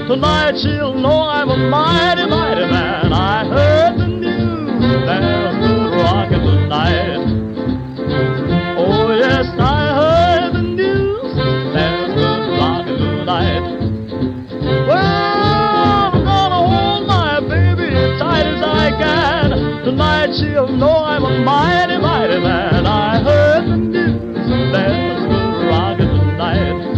Tonight she'll know I'm a mighty, mighty man. I heard the news, there's good rockin' tonight. Oh yes, I heard the news, there's good rockin' tonight. Well, I'm gonna hold my baby as tight as I can. Tonight she'll know I'm a mighty, mighty man.